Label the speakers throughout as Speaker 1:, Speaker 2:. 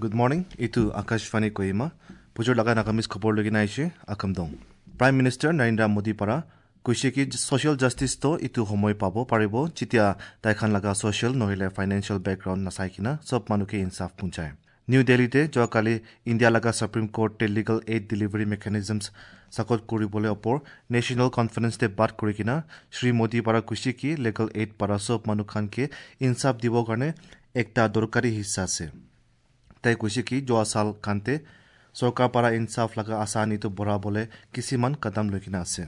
Speaker 1: Good morning. Itu Akashvani Kohima. Pujur laga nakamis khobor logi naishe akamdong. Prime Minister Narendra Modi para kuisheki social justice to itu homoy pabo paribo chitia taikhan laga social nohile financial background nasaikina sob manuke insaf punchai. New Delhi te joakali India laga Supreme Court te legal aid delivery mechanisms sakot kuribole opor national conference te bat kurikina Shri Modi para kuisheki legal aid para sob manukhan ke insaf dibo karne ekta dorkari hissa ase. তাই কৈছে কি যোৱা সাল কান্তে সরকার পারা ইনসাফ লাগা আসানি তো বড়া বলে কিসিমান কদম লকিনা আছে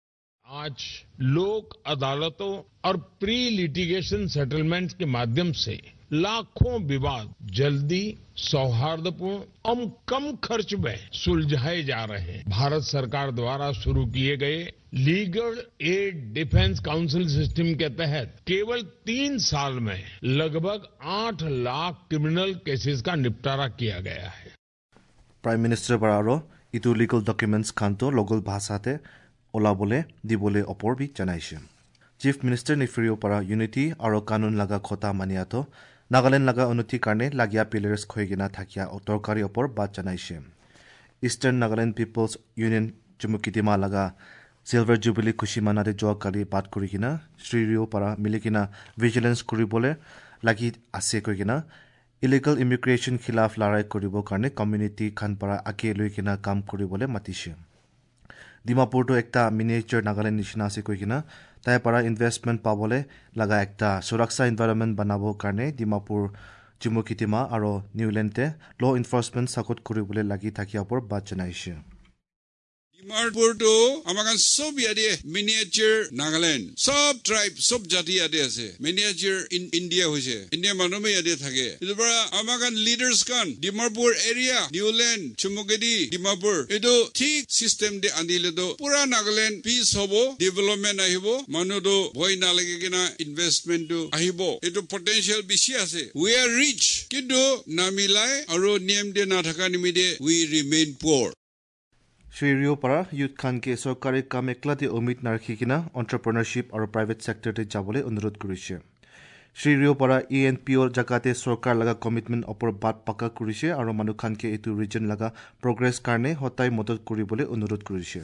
Speaker 2: आज लोक अदालतों और प्री लिटिगेशन सेटलमेंट के माध्यम से लाखों विवाद जल्दी सौहार्दपूर्ण और कम खर्च में सुलझाए जा रहे हैं। भारत सरकार द्वारा शुरू किए गए legal aid defence council system के तहत केवल 3 साल में लगभग 8 लाख क्रिमिनल केसेस का निपटारा किया गया है।
Speaker 1: प्राइम मिनिस्टर बरारो इतु लीगल डॉक्यूमेंट्स खानतो लोकल भाषाते ओलाबोले दिबोले ओपर भी जनाइছে। Chief minister Neiphiu Rio para unity और कानून लगा खोता मानियातो नागालैंड लगा उन्नति करने लागिया पिलर्स खोयगिना थाकिया दरकारी ओपर बात जनाइছে। Eastern Nagaland peoples union Chumoukedima लगा सिल्वर जुबिली खुशी मानाते जोकाली बात करिकिना श्रीरियो para मिलिकिना विजिलेंस करिबोले लागि आसे करिकिना इलीगल इमिग्रेशन खिलाफ लड़ाई करिबो करने कम्युनिटी खान para आके लइकिना काम करिबोले मातिছে। ডিমাপুর তো একটা মিনিয়েচার নাগাল্যান্ড নিচিনা আছে কইকিনা তাই পারা ইনভেস্টমেন্ট পাবলে লাগা একটা সুরক্ষা এনভায়রনমেন্ট বানাবো কারণে ডিমাপুর চিমুকিতিমা আর নিউল্যান্ডে ল এনফোর্সমেন্ট সাকত করিবলে লাগি থাকিয়া পর বাত জানাইছে।
Speaker 3: ডিমাপুর তো আমাকে সব ইয়াদে মিনিয়েচার নাগাল্যান্ড সব ট্রাইব সব জাতি ইয়াদে আছে মিনিয়েচার ইন ইন্ডিয়া হইছে ইন্ডিয়া মানুহে ইয়াদে থাকে এবার আমাকে লিডার্স কান ডিমাপুর এরিয়া নিউল্যান্ড চুমুকেদি ডিমাপুর এটো ঠিক সিস্টেম দে আনিলে তো পুরা নাগাল্যান্ড পিস হব ডেভেলপমেন্ট আহিব মানুটো ভয় নালাগে কিনা ইনভেস্টমেন্ট তো আহিব এটো পটেনশিয়াল বেশি আছে উই আর রিচ কিন্তু নামিলাই আৰু নিয়ম দে না থাকা নিমিতে উই রিমেইন পুৰ।
Speaker 1: श्रीरियो para youth khan ke सरकारी काम एकलाते उम्मीद नारखिकिना एंटरप्रेन्योरशिप और प्राइवेट सेक्टर ते जाबले अनुरोध करिছে। श्रीरियो para ENPO जगाते सरकार लगा कमिटमेंट ओपर बात पक्का करिছে और मानुखान के एतु रीजन लगा प्रोग्रेस करने हताई मदद करिबले अनुरोध करिছে।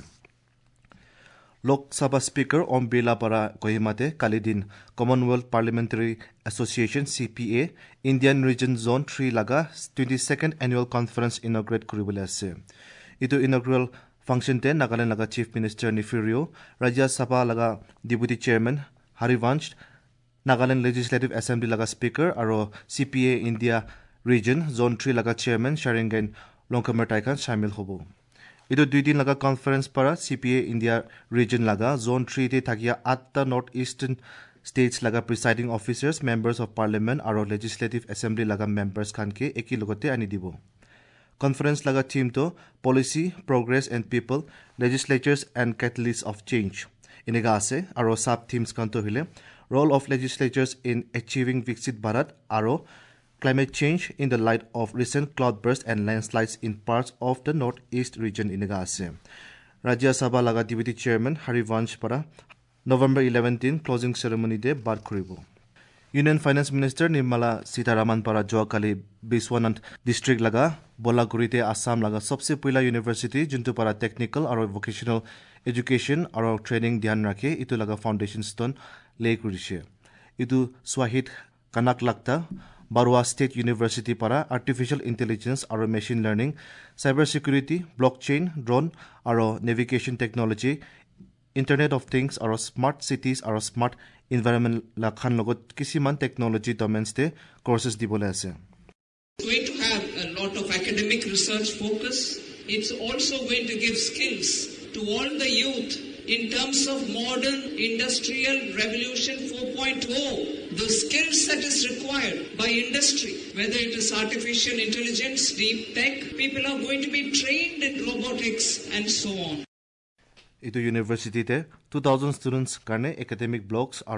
Speaker 1: लोकसभा स्पीकर ओम बिरला para कोहिमाते काली दिन commonwealth parliamentary association CPA Indian region zone 3 लगा 22nd एनुअल कॉन्फ्रेंस इनॉग्रेट करिबले আছে। इतो इनॉग्रल फंक्शन ते नागालैंड लगा चीफ मिनिस्टर निफिरियो राज्य सभा लगा deputy chairman Harivansh Nagaland legislative assembly लगा स्पीकर और CPA इंडिया रीजन जोन 3 लगा चेयरमैन शरिंगन लोंकमर टाइकन शामिल होबो। इतो 2 दिन लगा कॉन्फ्रेंस पर CPA इंडिया रीजन लगा जोन 3 ते थाकिया 8 नॉर्थ ईस्टर्न स्टेट्स लगा presiding officers members of parliament और लेजिस्लेटिव असेंबली लगा मेंबर्स खान के एकी लगते आनी दिबो। कॉन्फ्रेंस लगा थीम तो policy progress and people legislatures and catalyst of change इनेगा आसे और सब थीम्स कांतो हिले role of legislatures in achieving Viksit Bharat और climate change in the light of recent cloud burst and landslides in parts of the north east region इनेगा आसे। राज्य सभा लगा deputy chairman Harivansh para November 11 closing ceremony दे बात करिबो। Union finance minister Nirmala Sitharaman para जोकाली Biswanath district लगा बोलागुरीते आसाम लगा सबसे पहला यूनिवर्सिटी जिंतु para टेक्निकल और वोकेशनल एजुकेशन और ट्रेनिंग ध्यान रखे इतु लगा फाउंडेशन स्टोन ले करिছে। इतु Swahid Kanaklata Barua state university para artificial intelligence और machine learning cyber security blockchain drone और navigation technology internet of things और स्मार्ट सिटीज और स्मार्ट इन्वायरमेंट लाखान लगत किसिमान टेक्नोलॉजी डोमेन्स ते कोर्सेस दिबोले আছে।
Speaker 4: Going to have a lot of academic research focus. It's also going to give skills to all the youth in terms of modern industrial revolution 4.0. The skills that is required by industry, whether it is artificial intelligence, deep tech, people are going to be trained in robotics and so on.
Speaker 1: इतो university ते 2000 students करने academic blocks और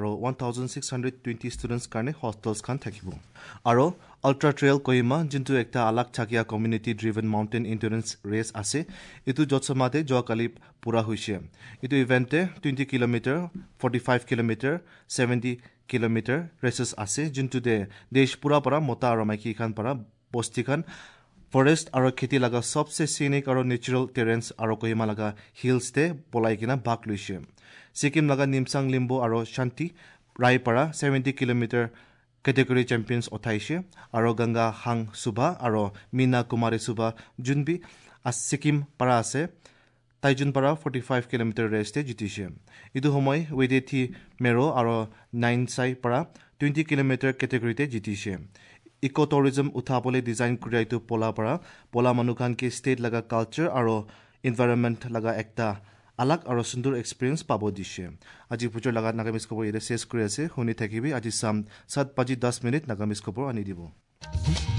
Speaker 1: 1620 students करने hostels Khan থাকিব। और ultra trail Kohima जिंतु एकटा अलग थाकिया community driven mountain endurance race আছে इतु जतसमाते जोकाली पूरा होइছে। इतु इवेंटे 20 किलोमीटर 45 किलोमीटर 70 किलोमीटर रेसेस আছে जिंतु दे देश पूरा para मोटा और माइकी खान para बस्ती खान ফৰেষ্ট আৰু খেতি লগা সবচে সিনিক আৰু নেচাৰেল টেৰেন্স আৰু কহিমা লগা হিলছ তে পলাই কিনা ভাগ লৈছে সিকিম লগা নিমচাং লিম্বু আৰু শান্তি ৰায়পাৰা 70 কিলোমিটাৰ কেটেগৰী চেম্পিয়নছ উঠাইছে আৰু গংগা হাং সুবা আৰু মিনা কুমাৰী সুবা যোনবি সিকিম পাৰা আছে তাইজুন পাৰা 45 কিলোমিটাৰ ৰেষ্টে জিতিছে ইটো সময় ৱেডেথি মেৰো আৰু নাইনসাই পাৰা 20 কিলোমিটাৰ কেটেগৰীতে জিতিছে ইকো টুৰিজম উঠাবলৈ ডিজাইন কৰি এইটো পলা মানুহখান কি ষ্টেট লগা কালচাৰ আৰু এনভাইৰনমেন্ট লগা একটা আলাগ আৰু সুন্দৰ এক্সপেৰিয়েন্স পাব দিছে আজি পুজৰ লগা নাগামিজ খবৰ এটা শেষ কৰি আছে শুনি থাকিবি আজি সাম 7:10 নাগামিজ খবৰ আনি দিব